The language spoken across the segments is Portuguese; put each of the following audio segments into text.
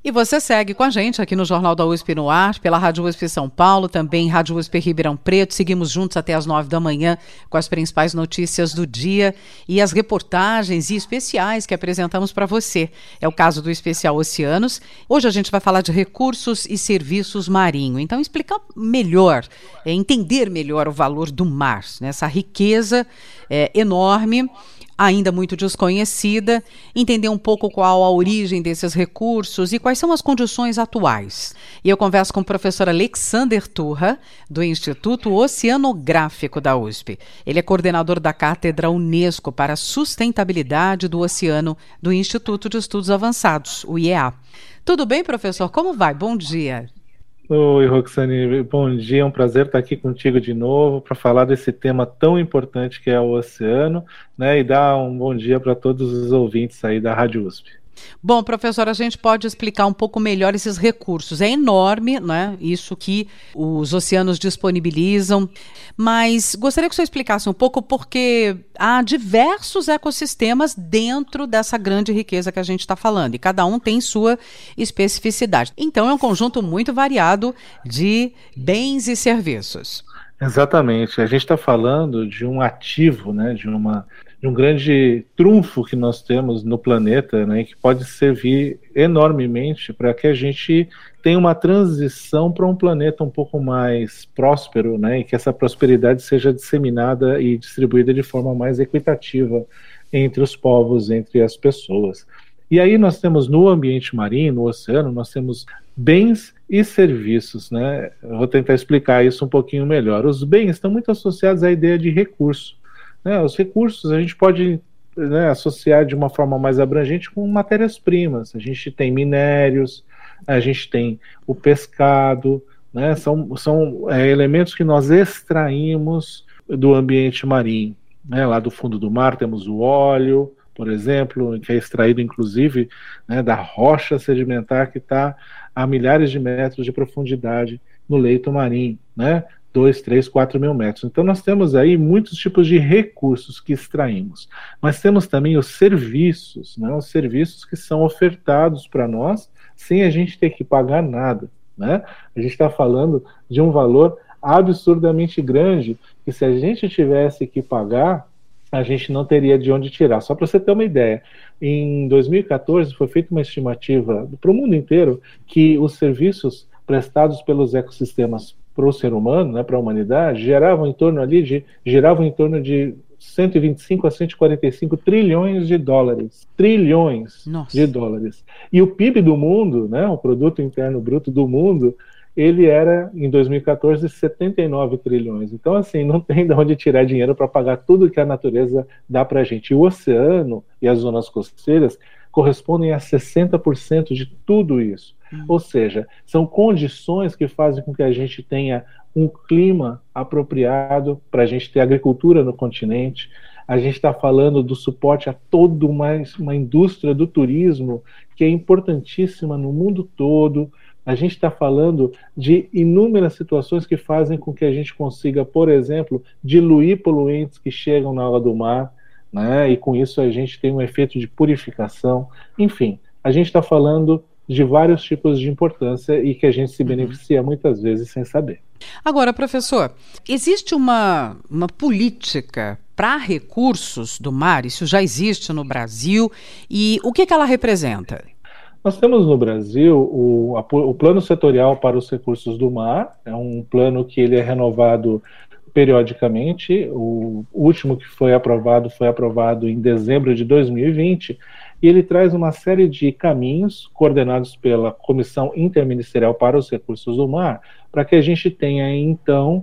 E você segue com a gente aqui no Jornal da USP no ar, pela Rádio USP São Paulo, também Rádio USP Ribeirão Preto. Seguimos juntos até as 9 da manhã com as principais notícias do dia e as reportagens e especiais que apresentamos para você. É o caso do especial Oceanos. Hoje a gente vai falar de recursos e serviços marinhos. Então, explicar melhor, entender melhor o valor do mar, né? Essa riqueza enorme, ainda muito desconhecida, entender um pouco qual a origem desses recursos e quais são as condições atuais. E eu converso com o professor Alexander Turra, do Instituto Oceanográfico da USP. Ele é coordenador da Cátedra Unesco para a Sustentabilidade do Oceano do Instituto de Estudos Avançados, o IEA. Tudo bem, professor? Como vai? Bom dia. Oi, Roxane, bom dia, é um prazer estar aqui contigo de novo para falar desse tema tão importante que é o oceano, né, e dar um bom dia para todos os ouvintes aí da Rádio USP. Bom, professor, a gente pode explicar um pouco melhor esses recursos. É enorme, né, isso que os oceanos disponibilizam, mas gostaria que o senhor explicasse um pouco porque há diversos ecossistemas dentro dessa grande riqueza que a gente está falando e cada um tem sua especificidade. Então é um conjunto muito variado de bens e serviços. Exatamente, a gente está falando de um ativo, né, de um grande trunfo que nós temos no planeta, né, que pode servir enormemente para que a gente tenha uma transição para um planeta um pouco mais próspero, né, e que essa prosperidade seja disseminada e distribuída de forma mais equitativa entre os povos, entre as pessoas. E aí nós temos no ambiente marinho, no oceano, nós temos bens e serviços, né? Eu vou tentar explicar isso um pouquinho melhor. Os bens estão muito associados à ideia de recurso, né? Os recursos a gente pode, né, associar de uma forma mais abrangente com matérias-primas. A gente tem minérios, a gente tem o pescado, né? São elementos que nós extraímos do ambiente marinho, né? Lá do fundo do mar temos o óleo, por exemplo, que é extraído inclusive, né, da rocha sedimentar que está a milhares de metros de profundidade no leito marinho, né, 2, 3, 4 mil metros. Então nós temos aí muitos tipos de recursos que extraímos, mas temos também os serviços, né, os serviços que são ofertados para nós sem a gente ter que pagar nada, né? A gente está falando de um valor absurdamente grande que se a gente tivesse que pagar, a gente não teria de onde tirar. Só para você ter uma ideia, em 2014 foi feita uma estimativa para o mundo inteiro que os serviços prestados pelos ecossistemas para o ser humano, né, para a humanidade, giravam em torno de 125 a 145 trilhões de dólares. Trilhões de dólares. E o PIB do mundo, né, o Produto Interno Bruto do mundo, ele era, em 2014, 79 trilhões. Então, assim, não tem de onde tirar dinheiro para pagar tudo que a natureza dá para a gente. E o oceano e as zonas costeiras correspondem a 60% de tudo isso. Ou seja, são condições que fazem com que a gente tenha um clima apropriado para a gente ter agricultura no continente. A gente está falando do suporte a toda uma indústria do turismo que é importantíssima no mundo todo. A gente está falando de inúmeras situações que fazem com que a gente consiga, por exemplo, diluir poluentes que chegam na água do mar, né? E com isso a gente tem um efeito de purificação. Enfim, a gente está falando de vários tipos de importância e que a gente se beneficia muitas vezes sem saber. Agora, professor, existe uma política para recursos do mar? Isso já existe no Brasil e o que ela representa? Nós temos no Brasil o Plano Setorial para os Recursos do Mar, é um plano que ele é renovado periodicamente. O último que foi aprovado em dezembro de 2020, e ele traz uma série de caminhos coordenados pela Comissão Interministerial para os Recursos do Mar, para que a gente tenha, então,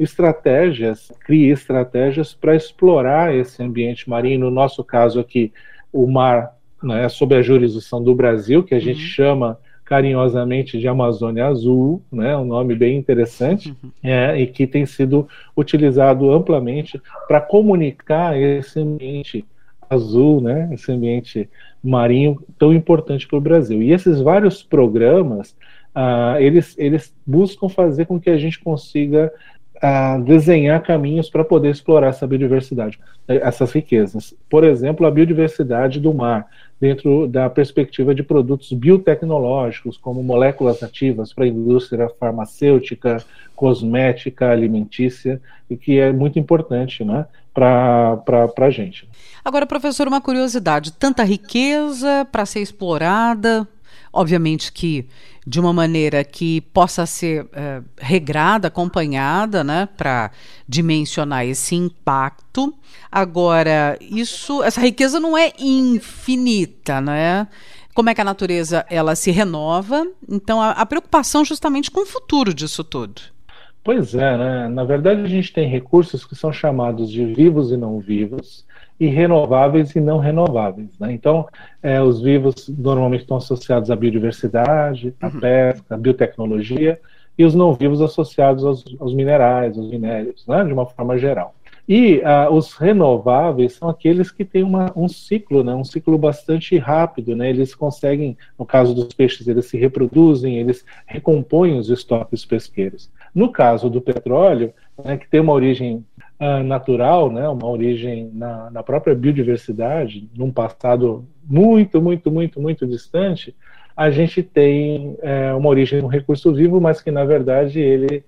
crie estratégias para explorar esse ambiente marinho, no nosso caso aqui, o mar, né, sob a jurisdição do Brasil, que a gente chama carinhosamente de Amazônia Azul, né, um nome bem interessante, e que tem sido utilizado amplamente para comunicar esse ambiente azul, né, esse ambiente marinho tão importante para o Brasil. E esses vários programas, eles buscam fazer com que a gente consiga desenhar caminhos para poder explorar essa biodiversidade, essas riquezas. Por exemplo, a biodiversidade do mar. dentro da perspectiva de produtos biotecnológicos, como moléculas ativas para a indústria farmacêutica, cosmética, alimentícia, e que é muito importante, né, para a gente. Agora, professor, uma curiosidade: tanta riqueza para ser explorada, obviamente que de uma maneira que possa ser regrada, acompanhada, né, para dimensionar esse impacto. Agora, essa riqueza não é infinita, né? Como é que a natureza ela se renova? Então, a preocupação justamente com o futuro disso tudo. Pois é, né? Na verdade, a gente tem recursos que são chamados de vivos e não vivos, e renováveis e não renováveis, né? Então, os vivos normalmente estão associados à biodiversidade, à pesca, à biotecnologia, e os não vivos associados aos minerais, aos minérios, né? De uma forma geral. E os renováveis são aqueles que têm um ciclo, né? Um ciclo bastante rápido, né? Eles conseguem, no caso dos peixes, eles se reproduzem, eles recompõem os estoques pesqueiros. No caso do petróleo, né, que tem uma origem natural, né, uma origem na própria biodiversidade, num passado muito, muito, muito, muito distante, a gente tem uma origem no recurso vivo, mas que, na verdade,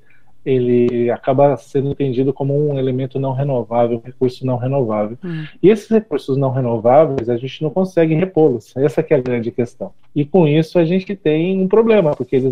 ele acaba sendo entendido como um elemento não renovável, um recurso não renovável. E esses recursos não renováveis, a gente não consegue repô-los. Essa que é a grande questão. E com isso a gente tem um problema, porque eles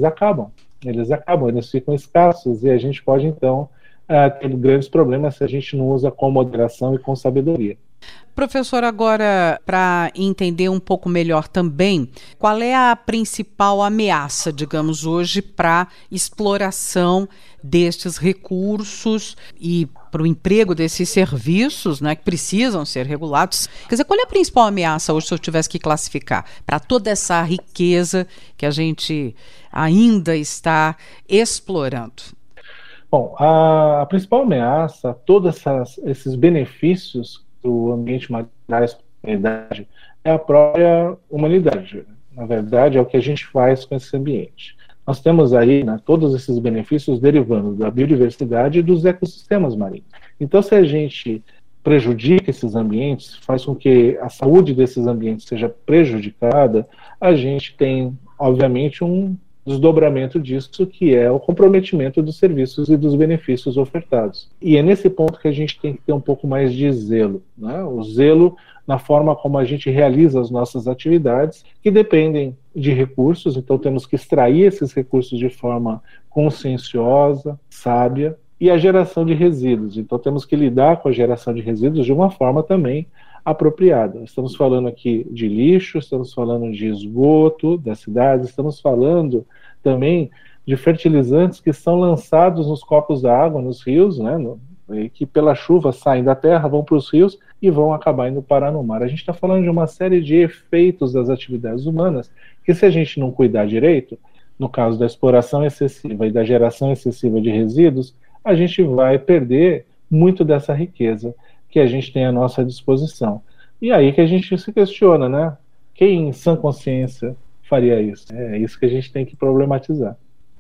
ficam escassos, e a gente pode, então, ter grandes problemas se a gente não usa com moderação e com sabedoria. Professor, agora, para entender um pouco melhor também, qual é a principal ameaça, digamos, hoje para exploração destes recursos e para o emprego desses serviços, né, que precisam ser regulados? Quer dizer, qual é a principal ameaça hoje, se eu tivesse que classificar, para toda essa riqueza que a gente ainda está explorando? Bom, a principal ameaça, todos esses benefícios do ambiente marinho traz para a humanidade é a própria humanidade. Na verdade, é o que a gente faz com esse ambiente. Nós temos aí, né, todos esses benefícios derivando da biodiversidade e dos ecossistemas marinhos. Então, se a gente prejudica esses ambientes, faz com que a saúde desses ambientes seja prejudicada, a gente tem, obviamente, um desdobramento disso, que é o comprometimento dos serviços e dos benefícios ofertados. E é nesse ponto que a gente tem que ter um pouco mais de zelo, né? O zelo na forma como a gente realiza as nossas atividades, que dependem de recursos, então temos que extrair esses recursos de forma conscienciosa, sábia, e a geração de resíduos. Então temos que lidar com a geração de resíduos de uma forma também apropriada. Estamos falando aqui de lixo, estamos falando de esgoto das cidades, estamos falando também de fertilizantes que são lançados nos corpos d'água, nos rios, né, que pela chuva saem da terra, vão para os rios e vão acabar indo parar no mar. A gente está falando de uma série de efeitos das atividades humanas que, se a gente não cuidar direito, no caso da exploração excessiva e da geração excessiva de resíduos, a gente vai perder muito dessa riqueza que a gente tem à nossa disposição. E aí que a gente se questiona, né? Quem em sã consciência faria isso? É isso que a gente tem que problematizar.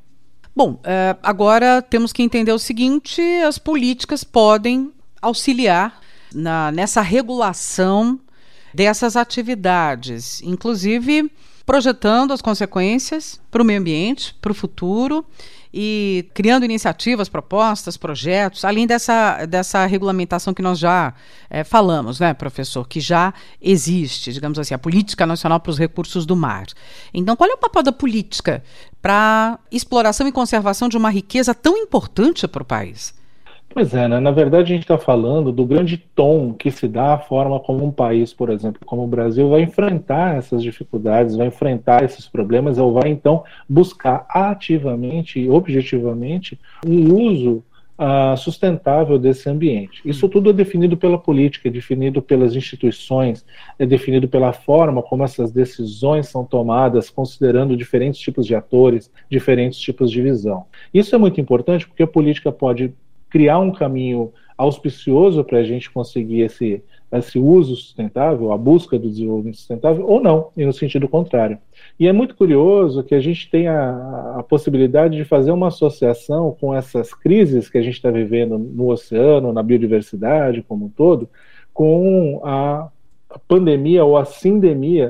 Bom, agora temos que entender o seguinte: as políticas podem auxiliar nessa regulação dessas atividades, inclusive projetando as consequências para o meio ambiente, para o futuro, e criando iniciativas, propostas, projetos, além dessa regulamentação que nós já falamos, né, professor, que já existe, digamos assim, a Política Nacional para os Recursos do Mar. Então, qual é o papel da política para exploração e conservação de uma riqueza tão importante para o país? Pois é, né? Na verdade a gente está falando do grande tom que se dá à forma como um país, por exemplo, como o Brasil, vai enfrentar essas dificuldades, vai enfrentar esses problemas, ou vai então buscar ativamente e objetivamente um uso sustentável desse ambiente. Isso tudo é definido pela política, é definido pelas instituições, é definido pela forma como essas decisões são tomadas, considerando diferentes tipos de atores, diferentes tipos de visão. Isso é muito importante porque a política pode criar um caminho auspicioso para a gente conseguir esse uso sustentável, a busca do desenvolvimento sustentável, ou não, e no sentido contrário. E é muito curioso que a gente tenha a possibilidade de fazer uma associação com essas crises que a gente está vivendo no oceano, na biodiversidade como um todo, com a pandemia ou a sindemia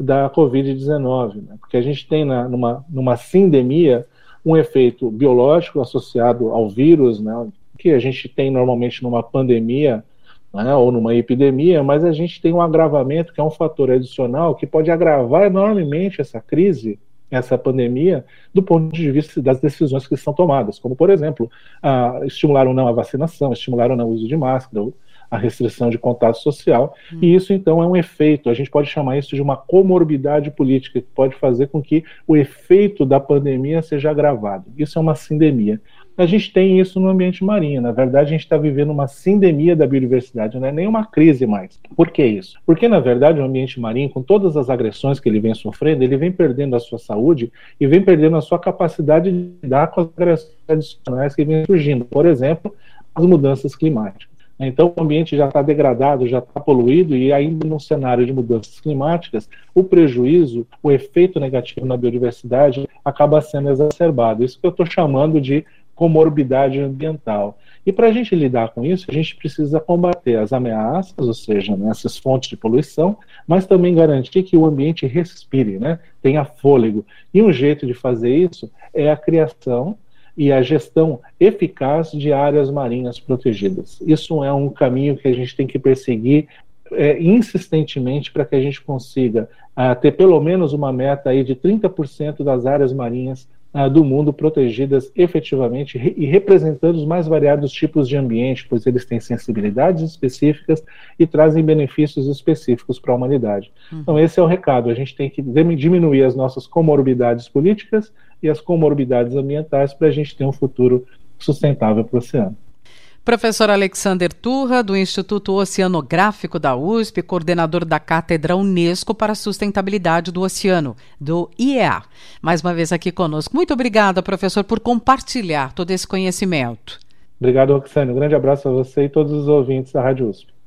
da Covid-19, né? Porque a gente tem numa sindemia um efeito biológico associado ao vírus, né? Que a gente tem normalmente numa pandemia, né? Ou numa epidemia, mas a gente tem um agravamento que é um fator adicional que pode agravar enormemente essa crise, essa pandemia, do ponto de vista das decisões que são tomadas, como, por exemplo, estimular ou não a vacinação, estimular ou não o uso de máscara, a restrição de contato social, e isso, então, é um efeito, a gente pode chamar isso de uma comorbidade política, que pode fazer com que o efeito da pandemia seja agravado. Isso é uma sindemia. A gente tem isso no ambiente marinho. Na verdade, a gente está vivendo uma sindemia da biodiversidade, não é nem uma crise mais. Por que isso? Porque, na verdade, o ambiente marinho, com todas as agressões que ele vem sofrendo, ele vem perdendo a sua saúde e vem perdendo a sua capacidade de lidar com as agressões adicionais que vêm surgindo. Por exemplo, as mudanças climáticas. Então, o ambiente já está degradado, já está poluído, e ainda num cenário de mudanças climáticas, o prejuízo, o efeito negativo na biodiversidade acaba sendo exacerbado. Isso que eu estou chamando de comorbidade ambiental. E para a gente lidar com isso, a gente precisa combater as ameaças, ou seja, essas fontes de poluição, mas também garantir que o ambiente respire, né, tenha fôlego. E um jeito de fazer isso é a criação e a gestão eficaz de áreas marinhas protegidas. Isso é um caminho que a gente tem que perseguir insistentemente para que a gente consiga ter pelo menos uma meta aí de 30% das áreas marinhas do mundo protegidas efetivamente e representando os mais variados tipos de ambiente, pois eles têm sensibilidades específicas e trazem benefícios específicos para a humanidade. Então esse é o recado, a gente tem que diminuir as nossas comorbidades políticas e as comorbidades ambientais para a gente ter um futuro sustentável para o oceano. Professor Alexander Turra, do Instituto Oceanográfico da USP, coordenador da Cátedra Unesco para a Sustentabilidade do Oceano, do IEA. Mais uma vez aqui conosco. Muito obrigada, professor, por compartilhar todo esse conhecimento. Obrigado, Roxane. Um grande abraço a você e todos os ouvintes da Rádio USP.